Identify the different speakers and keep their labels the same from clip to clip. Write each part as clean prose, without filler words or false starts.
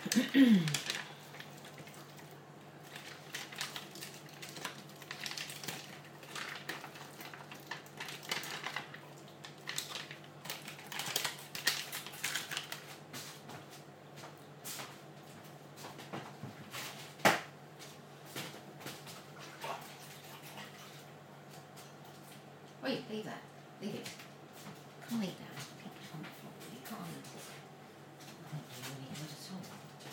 Speaker 1: Wait, leave that. Leave it. Can't eat that. You can't eat it. I don't really eat it at all.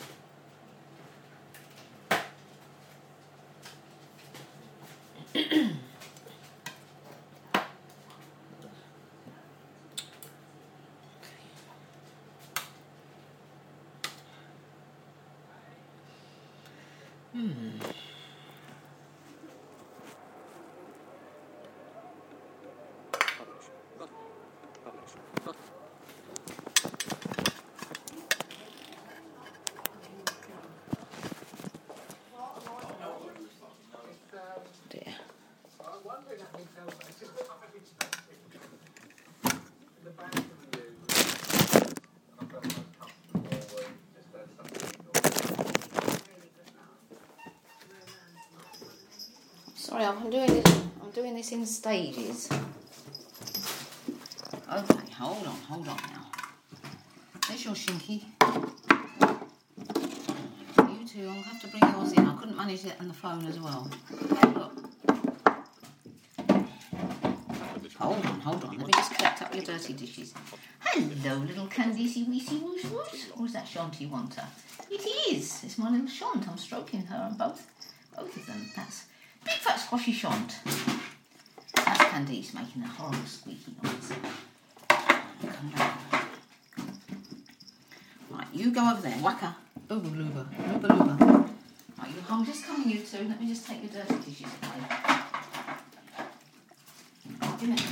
Speaker 1: Dear. Sorry, I'm doing this in stages. Okay, hold on now. There's your shinky. You two, I'll have to bring yours in. I couldn't manage it on the phone as well. Look. Hold on. Let me just collect up your dirty dishes. Hello, little Candice Weesey Woosh Woosh. Or is that Shanty Wanter? It is. It's my little Shant. I'm stroking her on both of them. That's big fat squashy Shant. That's Candice making a horrible squeaky noise. Come down. Right, you go over there. Whacker. Booba looba. Looba looba. Right, I'm just coming, you two. Let me just take your dirty dishes away. Give it.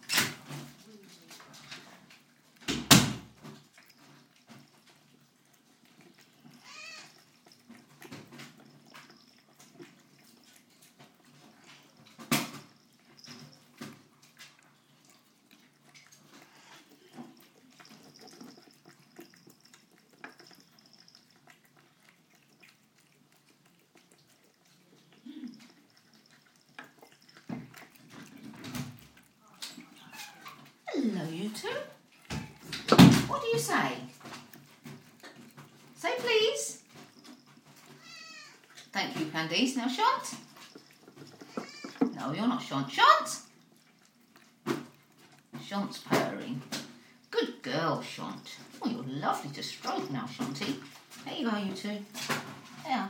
Speaker 1: Hello, you two. What do you say? Say please. Thank you, Candice. Now, Shant. No, you're not Shant. Shant! Shant's purring. Good girl, Shant. Oh, you're lovely to stroke now, Shanty. There you go, you two. There.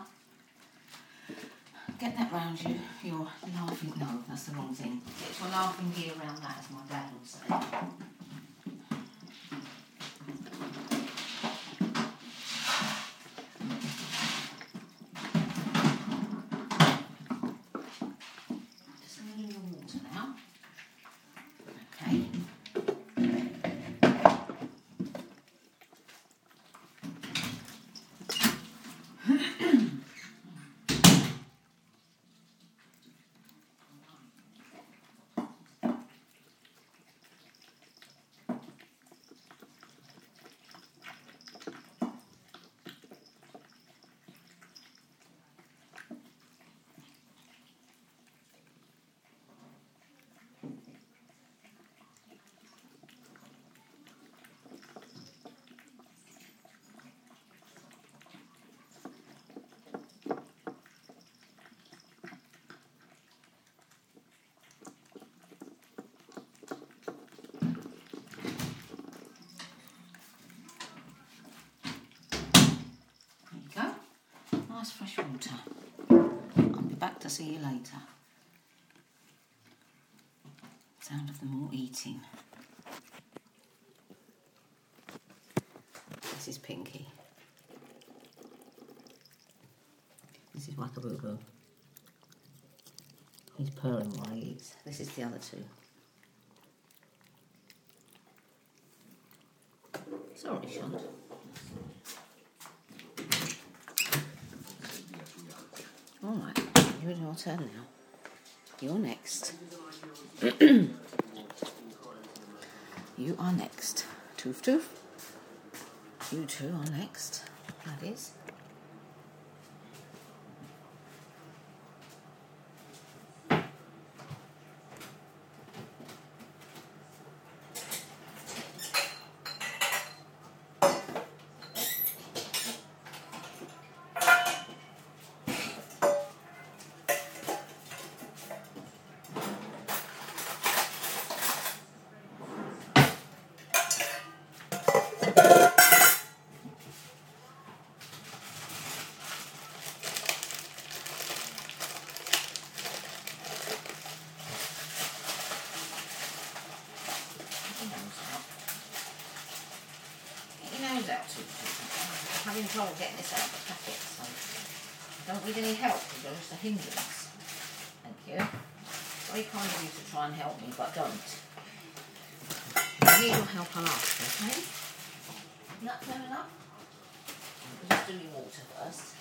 Speaker 1: Get that round you. You're laughing. No, that's the wrong thing. Get your laughing gear around that, as my dad would say. Just a little more water now. Okay. Nice fresh water. I'll be back to see you later. Sound of them all eating. This is Pinky. This is Wackaboo. He's purring while he eats. This is the other two. Sorry, Shant. Alright, you're your turn now. You're next. You are next. Toof toof. You two are next. That is. having trouble getting this out of the packet, so I don't need any help because you're just a hindrance. Thank you. Very kind of you to try and help me, but don't. I need your help, I'll ask, okay? Isn't that fair enough? Just do your water first.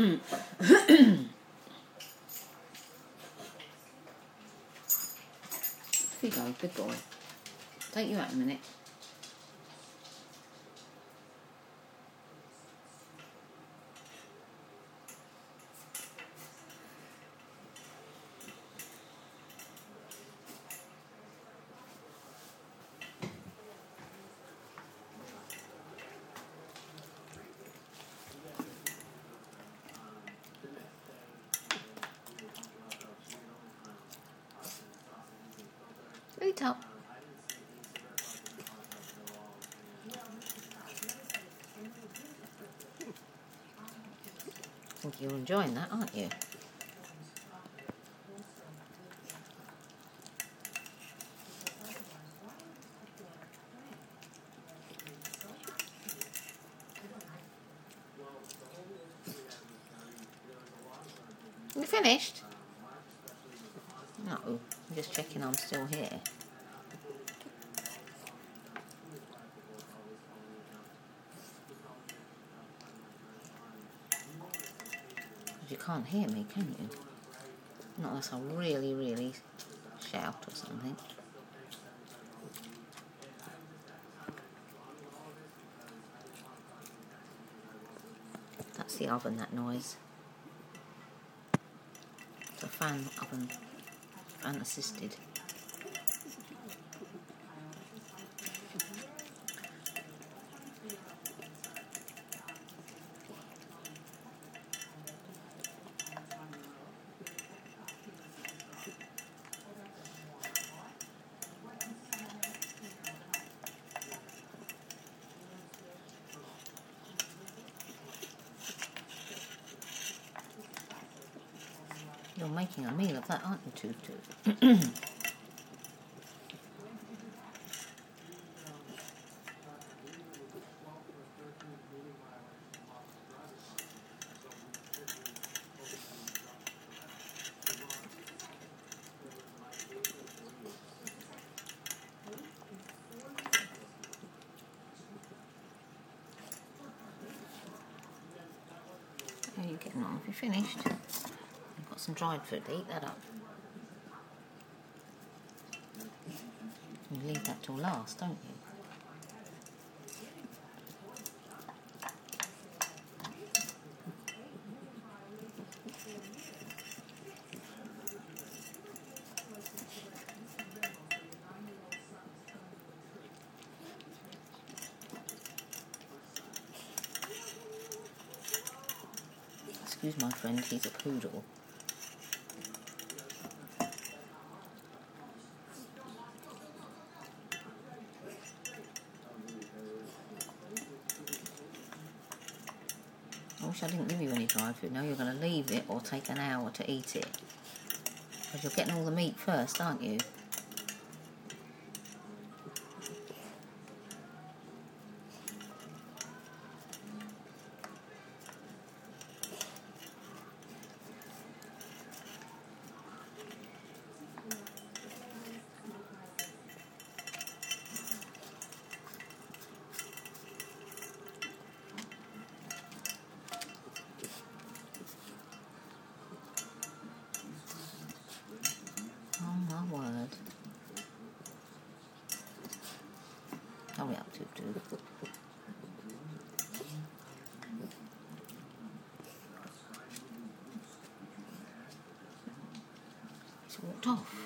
Speaker 1: Here you go, good boy. Take you out in a minute. Eat up. I think you're enjoying that, aren't you? You finished? No, I'm just checking I'm still here. You can't hear me, can you? Not unless I really, really shout or something. That's the oven, that noise. It's a fan oven, fan assisted. You're making a meal of that, aren't you, Tutu? How are you getting on? Have you finished? You've got some dried food to eat that up. You leave that till last, don't you? Excuse my friend, he's a poodle. I wish I didn't give you any dry food. Now you're going to leave it or take an hour to eat it. Because you're getting all the meat first, aren't you? Oh my word. Hurry up, Tutu. He's walked off.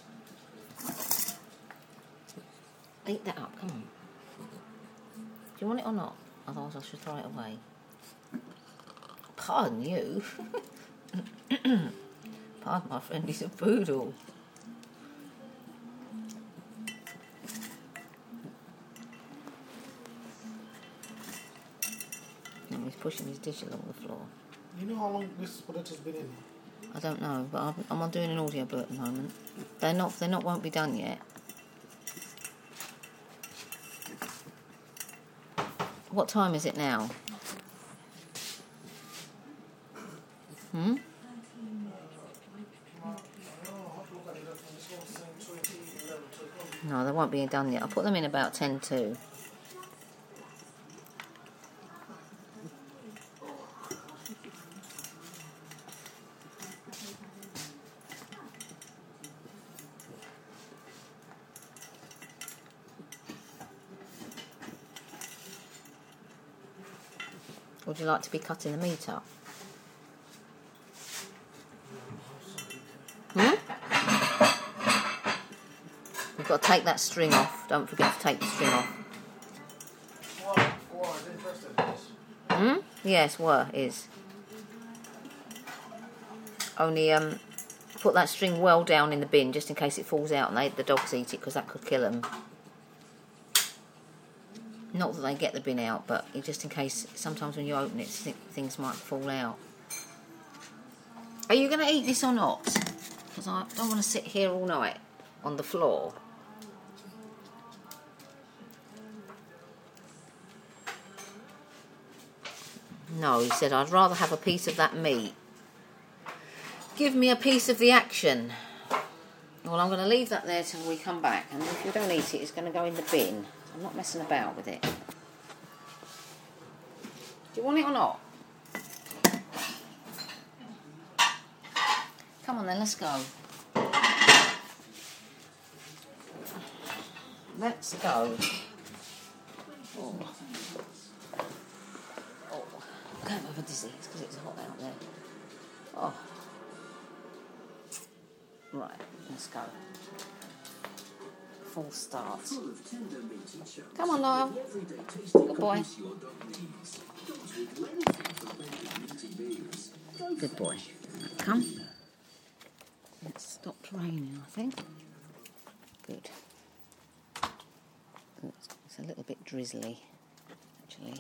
Speaker 1: Eat that up, come on. Do you want it or not? Otherwise I should throw it away. Pardon you. Pardon my friend, he's a poodle. And he's pushing his dish along the floor.
Speaker 2: You know how long this product has been in?
Speaker 1: I don't know, but I'm on doing an audio book at the moment. They won't be done yet. What time is it now? No, they won't be done yet. I'll put them in about 10 to. Would you like to be cutting the meat up? You've got to take that string off. Don't forget to take the string off. Yes, is. Only put that string well down in the bin just in case it falls out and the dogs eat it, because that could kill them. Not that they get the bin out, but just in case sometimes when you open it things might fall out. Are you going to eat this or not? Because I don't want to sit here all night on the floor. No, he said, I'd rather have a piece of that meat. Give me a piece of the action. Well, I'm going to leave that there till we come back. And if you don't eat it, it's going to go in the bin. I'm not messing about with it. Do you want it or not? Come on then, let's go. Let's go. Oh. I can't have a disease because it's hot out there. Oh. Right, let's go. Full start. Come on, Lyle. Good boy. Good boy. Come. It's stopped raining, I think. Good. It's a little bit drizzly, actually.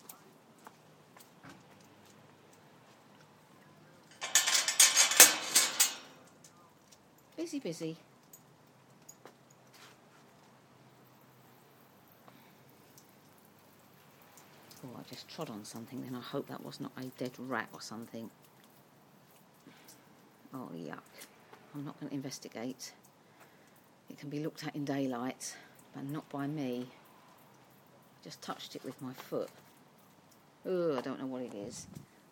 Speaker 1: Busy. Oh, I just trod on something, then I hope that was not a dead rat or something. Oh, yuck. I'm not going to investigate. It can be looked at in daylight, but not by me. Just touched it with my foot. Oh, I don't know what it is.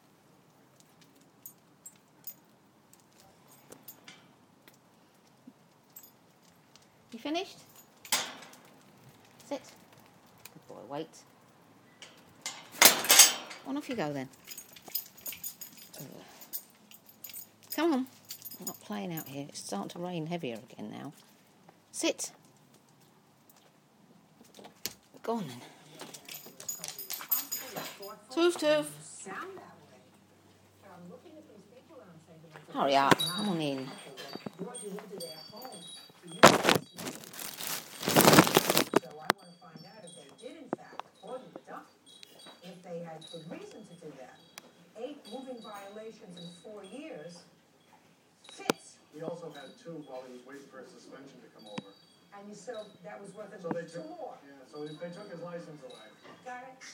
Speaker 1: You finished? Sit. Good boy, wait. On off you go then. Come on. I'm not playing out here. It's starting to rain heavier again now. Sit. Go on then. Toof. Hurry up. Come on in.
Speaker 3: They had good reason to do that. 8 moving violations in 4 years. Fits.
Speaker 2: He also had 2 while he was waiting for his suspension to come over.
Speaker 3: And you said that was worth
Speaker 2: So they
Speaker 3: 2 more.
Speaker 2: Yeah, so they took his license away.
Speaker 3: Got it?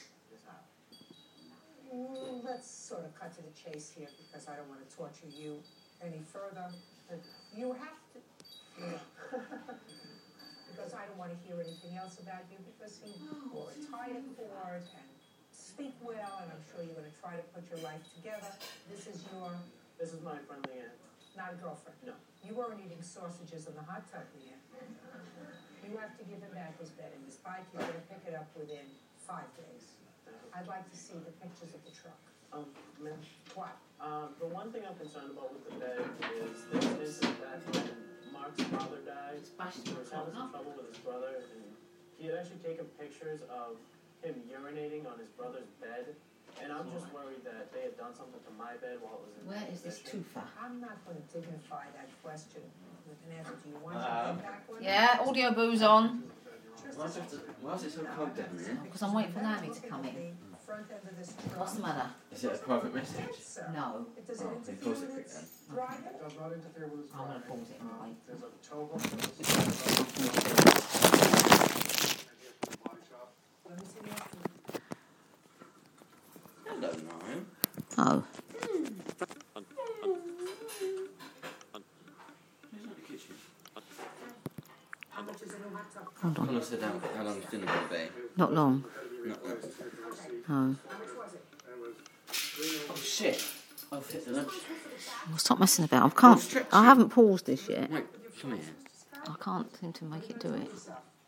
Speaker 3: Let's sort of cut to the chase here because I don't want to torture you any further. But you have to... because I don't want to hear anything else about you because you were a retired court and speak well, and I'm sure you're going to try to put your life together. This is
Speaker 4: my friendly aunt.
Speaker 3: Not a girlfriend.
Speaker 4: No.
Speaker 3: You weren't eating sausages in the hot tub, Leanne. You have to give him back his bed and his bike. You're going to pick it up within 5 days. I'd like to see the pictures of the truck.
Speaker 4: Ma'am,
Speaker 3: What?
Speaker 4: the one thing I'm concerned about with the bed is this incident back when Mark's father died. He was having some trouble with his brother, and he had actually taken pictures of him urinating on his brother's bed, and I'm just worried that they had done something to my bed while it was in
Speaker 1: Where is this toofer?
Speaker 3: I'm not going to dignify that question with an answer. Do you want your feedback one?
Speaker 1: Yeah, audio boo's on.
Speaker 5: Why is it so cold down here?
Speaker 1: Because I'm waiting for Naomi to come in. What's the matter?
Speaker 5: Is it a private message?
Speaker 1: No.
Speaker 3: Does it
Speaker 5: Oh,
Speaker 3: interfere
Speaker 5: pause
Speaker 3: with
Speaker 5: it
Speaker 3: its
Speaker 5: then.
Speaker 3: driving?
Speaker 2: It does not interfere with his
Speaker 1: I'm going to
Speaker 2: driving.
Speaker 1: pause it and wait.
Speaker 2: There's a tow hook. And he has a body shop.
Speaker 3: Let me see the
Speaker 5: Hello, Niall.
Speaker 1: Oh.
Speaker 5: Who's in the kitchen?
Speaker 3: How much is a new hot tub?
Speaker 1: Hold
Speaker 5: I'm
Speaker 1: on.
Speaker 5: going to sit down. How long is dinner going to be?
Speaker 1: Not long.
Speaker 5: Not long.
Speaker 1: Oh.
Speaker 3: How much was it?
Speaker 5: Oh, shit. I've hit the lunch.
Speaker 1: Well, stop messing about. I haven't paused this yet.
Speaker 5: Wait, come here.
Speaker 1: I can't seem to make it do it.